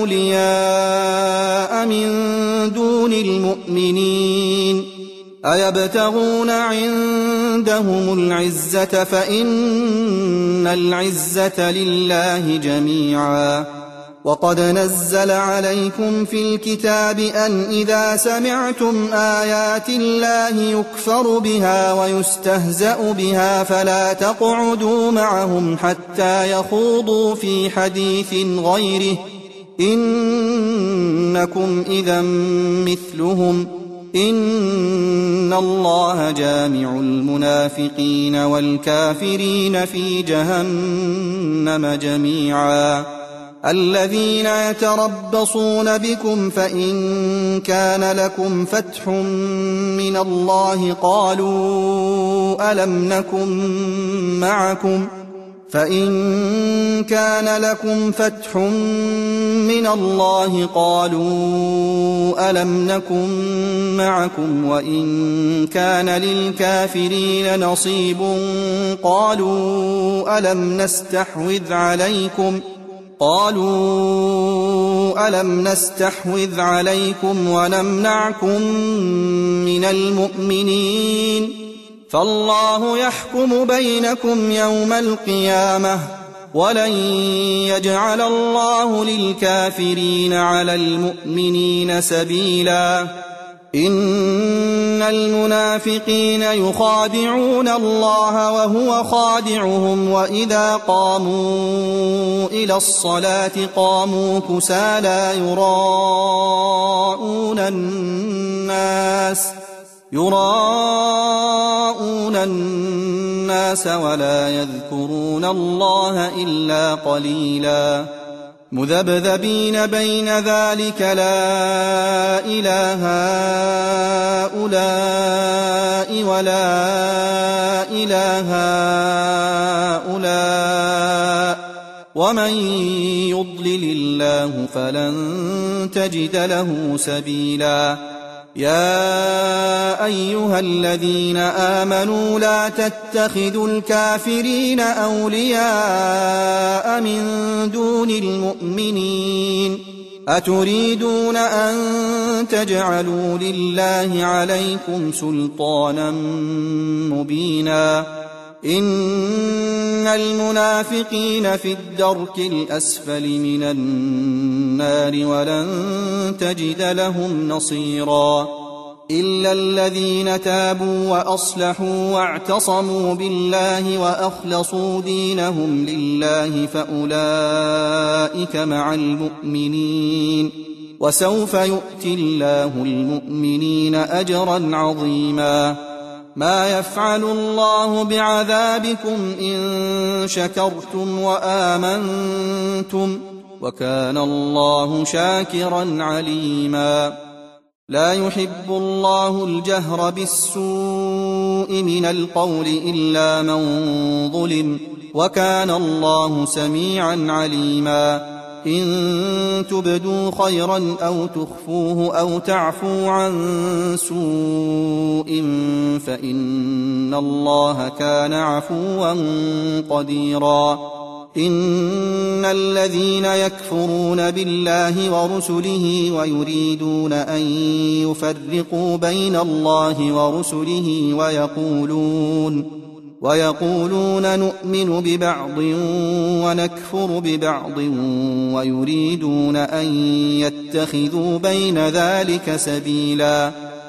أولياء من دون المؤمنين أيبتغون عندهم العزة فإن العزة لله جميعا وقد نزل عليكم في الكتاب أن إذا سمعتم آيات الله يكفر بها ويستهزأ بها فلا تقعدوا معهم حتى يخوضوا في حديث غيره إنكم إذا مثلهم إن الله جامع المنافقين والكافرين في جهنم جميعا الذين يتربصون بكم فإن كان لكم فتح من الله قالوا ألم نكن معكم فإن كان لكم فتح من الله قالوا ألم نكن معكم وإن كان للكافرين نصيب قالوا ألم نستحوذ عليكم قالوا ألم نستحوذ عليكم ونمنعكم من المؤمنين فالله يحكم بينكم يوم القيامة ولن يجعل الله للكافرين على المؤمنين سبيلا إن المنافقين يخادعون الله وهو خادعهم وإذا قاموا إلى الصلاة قاموا كسالى يراءون الناس يراءون الناس ولا يذكرون الله إلا قليلا مذبذبين بين ذلك لا إله هؤلاء ولا إله هؤلاء ومن يضلل الله فلن تجد له سبيلا يا أيها الذين آمنوا لا تتخذوا الكافرين أولياء من دون المؤمنين أتريدون أن تجعلوا لله عليكم سلطانا مبينا إن المنافقين في الدرك الأسفل من النار ولن تجد لهم نصيرا إلا الذين تابوا وأصلحوا واعتصموا بالله وأخلصوا دينهم لله فأولئك مع المؤمنين وسوف يؤتي الله المؤمنين أجرا عظيما ما يفعل الله بعذابكم إن شكرتم وآمنتم وكان الله شاكرا عليما لا يحب الله الجهر بالسوء من القول إلا من ظلم وكان الله سميعا عليما إن تبدوا خيرا أو تخفوه أو تعفوا عن سوء فإن الله كان عفوا قديرا إن الذين يكفرون بالله ورسله ويريدون أن يفرقوا بين الله ورسله ويقولون ويقولون نؤمن ببعض ونكفر ببعض ويريدون أن يتخذوا بين ذلك سبيلا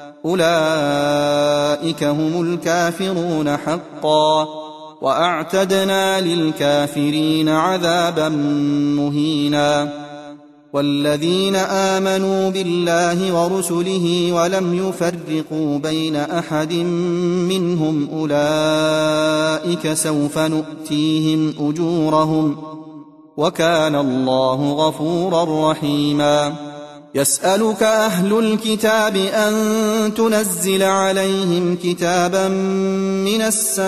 أولئك هم الكافرون حقا وأعتدنا للكافرين عذابا مهينا والذين آمنوا بالله ورسله ولم يفرقوا بين أحد منهم أولئك سوف نؤتيهم أجورهم وكان الله غفورا رحيما يسألك أهل الكتاب أن تنزل عليهم كتابا من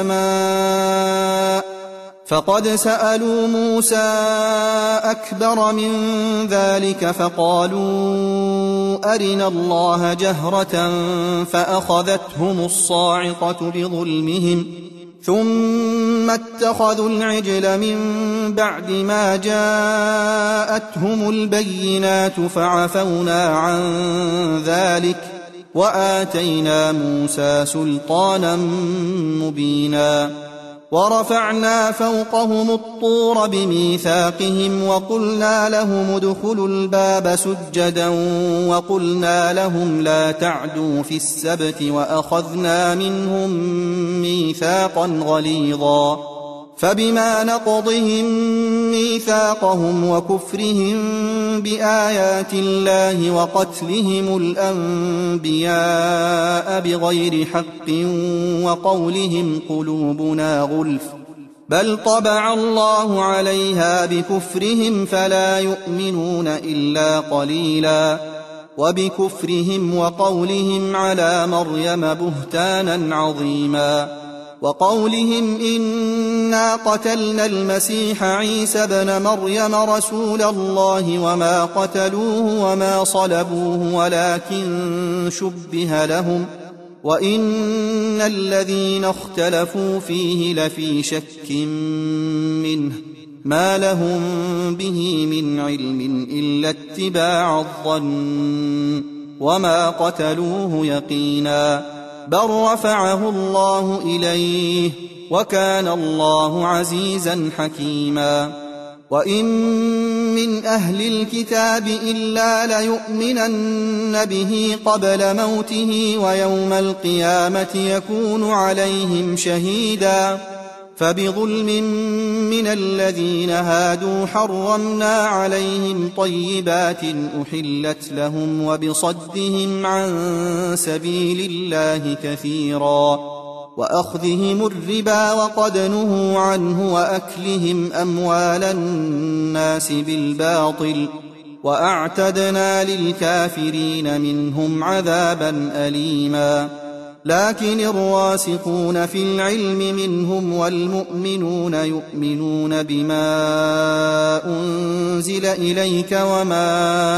السماء فقد سألوا موسى أكبر من ذلك فقالوا أرنا الله جهرة فأخذتهم الصاعقة بظلمهم ثم اتخذوا العجل من بعد ما جاءتهم البينات فعفونا عن ذلك وآتينا موسى سلطانا مبينا ورفعنا فوقهم الطور بميثاقهم وقلنا لهم ادخلوا الباب سجدا وقلنا لهم لا تعدوا في السبت وأخذنا منهم ميثاقا غليظا فبما نقضهم ميثاقهم وكفرهم بآيات الله وقتلهم الأنبياء بغير حق وقولهم قلوبنا غلف بل طبع الله عليها بكفرهم فلا يؤمنون إلا قليلا وبكفرهم وقولهم على مريم بهتانا عظيما وقولهم إنا قتلنا المسيح عيسى ابن مريم رسول الله وما قتلوه وما صلبوه ولكن شبه لهم وإن الذين اختلفوا فيه لفي شك منه ما لهم به من علم إلا اتباع الظن وما قتلوه يقينا بل رفعه الله إليه وكان الله عزيزا حكيما وإن من أهل الكتاب إلا ليؤمنن به قبل موته ويوم القيامة يكون عليهم شهيدا فبظلم من الذين هادوا حرمنا عليهم طيبات أحلت لهم وبصدهم عن سبيل الله كثيرا وأخذهم الربا وقد نهوا عنه وأكلهم أموال الناس بالباطل وأعتدنا للكافرين منهم عذابا أليما لكن الراسخون في العلم منهم والمؤمنون يؤمنون بما أنزل إليك وما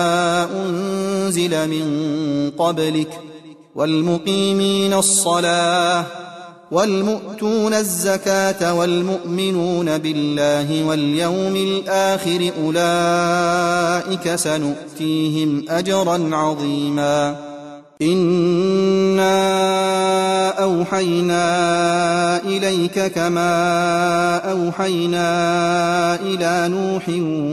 أنزل من قبلك والمقيمين الصلاة والمؤتون الزكاة والمؤمنون بالله واليوم الآخر أولئك سنؤتيهم أجرا عظيما إنا أوحينا إليك كما أوحينا إلى نوح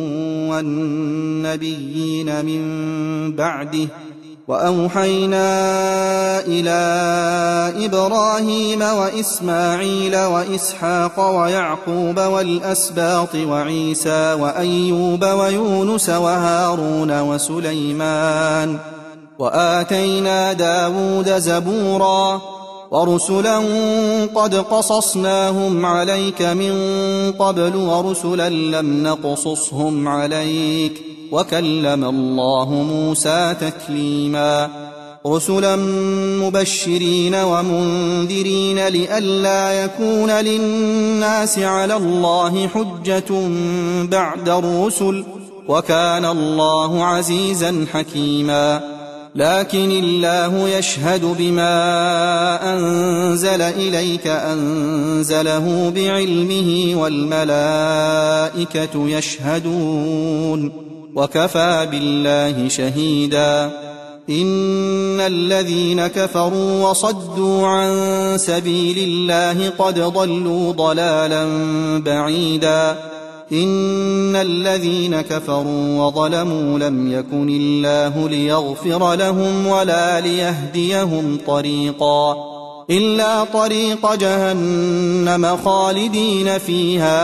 والنبيين من بعده وأوحينا إلى إبراهيم وإسماعيل وإسحاق ويعقوب والأسباط وعيسى وأيوب ويونس وهارون وسليمان وآتينا داود زبورا ورسلا قد قصصناهم عليك من قبل ورسلا لم نقصصهم عليك وكلم الله موسى تكليما رسلا مبشرين ومنذرين لئلا يكون للناس على الله حجة بعد الرسل وكان الله عزيزا حكيما لكن الله يشهد بما أنزل إليك أنزله بعلمه والملائكة يشهدون وكفى بالله شهيدا إن الذين كفروا وصدوا عن سبيل الله قد ضلوا ضلالا بعيدا إن الذين كفروا وظلموا لم يكن الله ليغفر لهم ولا ليهديهم طريقا إلا طريق جهنم خالدين فيها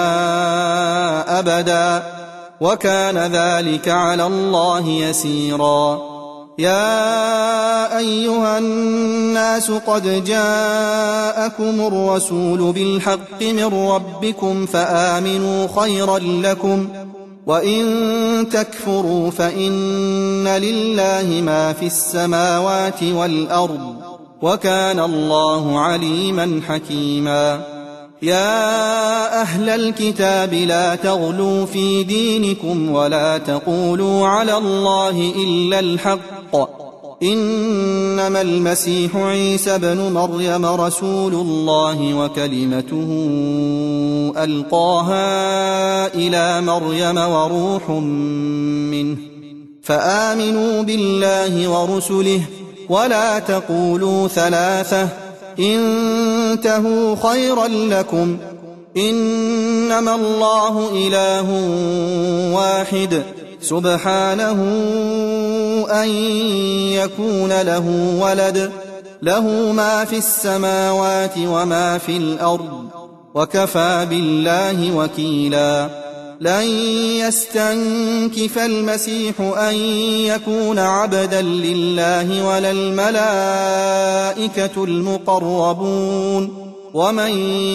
أبدا وكان ذلك على الله يسيرا يا أيها الناس قد جاءكم الرسول بالحق من ربكم فآمنوا خيرا لكم وإن تكفروا فإن لله ما في السماوات والأرض وكان الله عليما حكيما يا أهل الكتاب لا تغلوا في دينكم ولا تقولوا على الله إلا الحق إنما المسيح عيسى ابن مريم رسول الله وكلمته ألقاها إلى مريم وروح منه فآمنوا بالله ورسله ولا تقولوا ثلاثة انتهوا خيرا لكم إنما الله إله واحد سبحانه أن يكون له ولد له ما في السماوات وما في الأرض وكفى بالله وكيلا. لن يستنكف المسيح أن يكون عبدا لله ولا الملائكة المقربون، ومن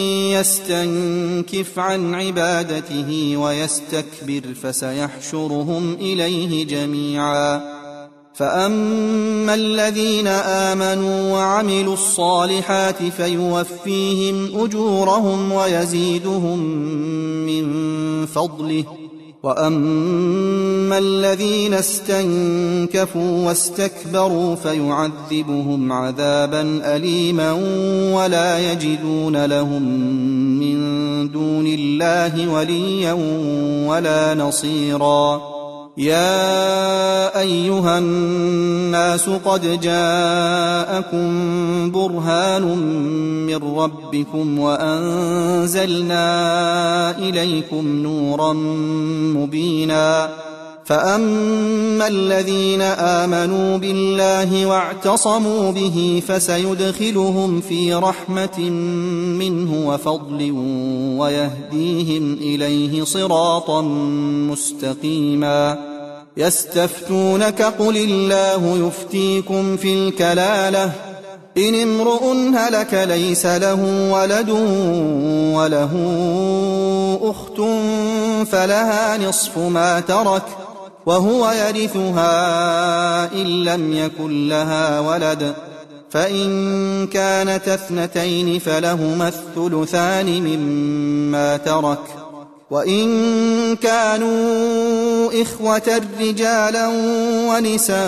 يستنكف عن عبادته ويستكبر فسيحشرهم إليه جميعا. فأما الذين آمنوا وعملوا الصالحات فيوفيهم أجورهم ويزيدهم من فضله، وأما الذين استنكفوا واستكبروا فيعذبهم عذابا أليما ولا يجدون لهم من دون الله وليا ولا نصيرا. يا أيها الناس قد جاءكم برهان من ربكم وأنزلنا إليكم نورا مبينا. فأما الذين آمنوا بالله واعتصموا به فسيدخلهم في رحمة منه وفضل ويهديهم إليه صراطا مستقيما. يستفتونك قل الله يفتيكم في الكلالة إن امرؤ هلك ليس له ولد وله أخت فلها نصف ما ترك وهو يرثها إن لم يكن لها ولد، فإن كانت اثنتين فلهما الثلثان مما ترك، وإن كانوا إخوة رجالا ونساء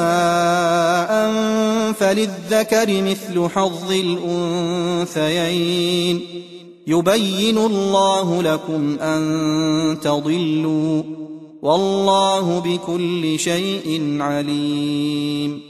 فللذكر مثل حظ الأنثيين. يبين الله لكم أن تضلوا والله بكل شيء عليم.